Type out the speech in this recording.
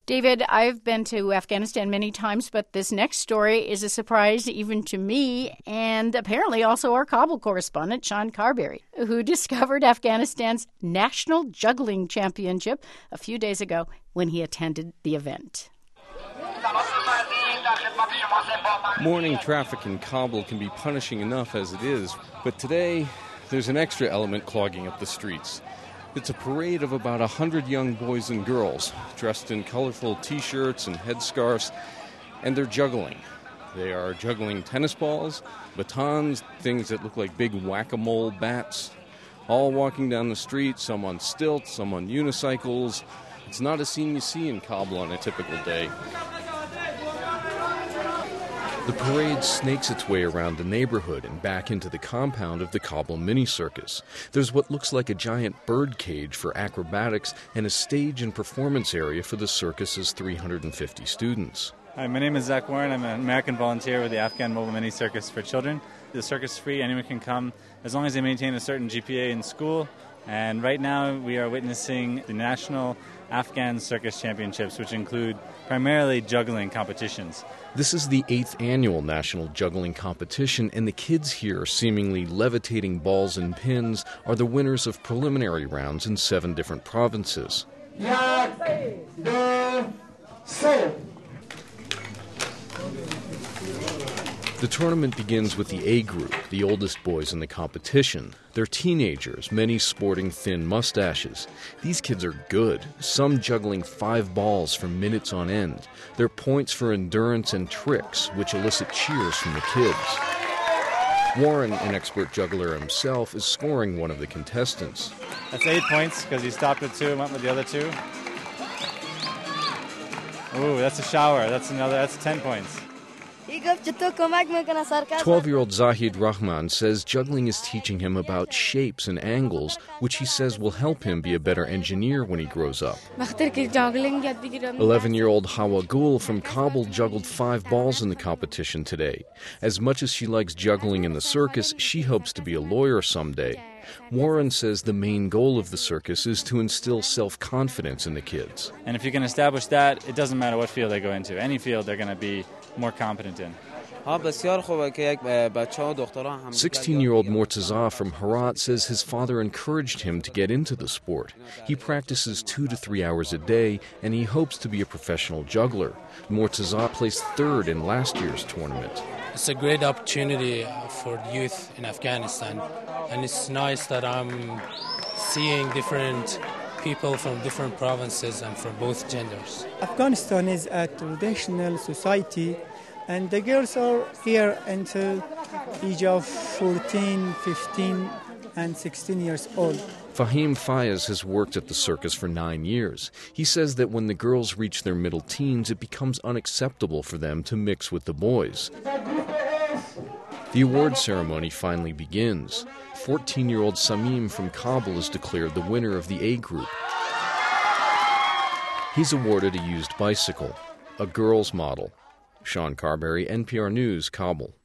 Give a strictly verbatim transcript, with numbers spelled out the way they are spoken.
David, I've been to Afghanistan many times, but this next story is a surprise even to me and apparently also our Kabul correspondent, Sean Carberry, who discovered Afghanistan's National Juggling Championship a few days ago when he attended the event. Morning traffic in Kabul can be punishing enough as it is, but today there's an extra element clogging up the streets. It's a parade of about a hundred young boys and girls dressed in colorful T-shirts and headscarves, and they're juggling. They are juggling tennis balls, batons, things that look like big whack-a-mole bats, all walking down the street, some on stilts, some on unicycles. It's not a scene you see in Kabul on a typical day. The parade snakes its way around the neighborhood and back into the compound of the Kabul mini circus. There's what looks like a giant bird cage for acrobatics and a stage and performance area for the circus's three hundred fifty students. Hi, my name is Zach Warren. I'm an American volunteer with the Afghan Mobile Mini Circus for Children. The circus is free. Anyone can come as long as they maintain a certain G P A in school. And right now we are witnessing the National Afghan Circus Championships, which include primarily juggling competitions. This is the eighth annual National Juggling Competition, and the kids here, seemingly levitating balls and pins, are the winners of preliminary rounds in seven different provinces. The tournament begins with the A group, the oldest boys in the competition. They're teenagers, many sporting thin mustaches. These kids are good, some juggling five balls for minutes on end. They're points for endurance and tricks, which elicit cheers from the kids. Warren, an expert juggler himself, is scoring one of the contestants. That's eight points because he stopped at two and went with the other two. Ooh, that's a shower. That's another. That's ten points. twelve-year-old Zahid Rahman says juggling is teaching him about shapes and angles, which he says will help him be a better engineer when he grows up. eleven-year-old Hawa Gul from Kabul juggled five balls in the competition today. As much as she likes juggling in the circus, she hopes to be a lawyer someday. Warren says the main goal of the circus is to instill self-confidence in the kids. And if you can establish that, it doesn't matter what field they go into. Any field they're going to be more competent in. sixteen-year-old Mortaza from Herat says his father encouraged him to get into the sport. He practices two to three hours a day, and he hopes to be a professional juggler. Mortaza placed third in last year's tournament. It's a great opportunity for youth in Afghanistan, and it's nice that I'm seeing different people from different provinces and from both genders. Afghanistan is a traditional society, and the girls are here until age of fourteen, fifteen, and sixteen years old. Fahim Fayez has worked at the circus for nine years. He says that when the girls reach their middle teens, it becomes unacceptable for them to mix with the boys. The award ceremony finally begins. fourteen-year-old Samim from Kabul is declared the winner of the A group. He's awarded a used bicycle, a girl's model. Sean Carberry, N P R News, Kabul.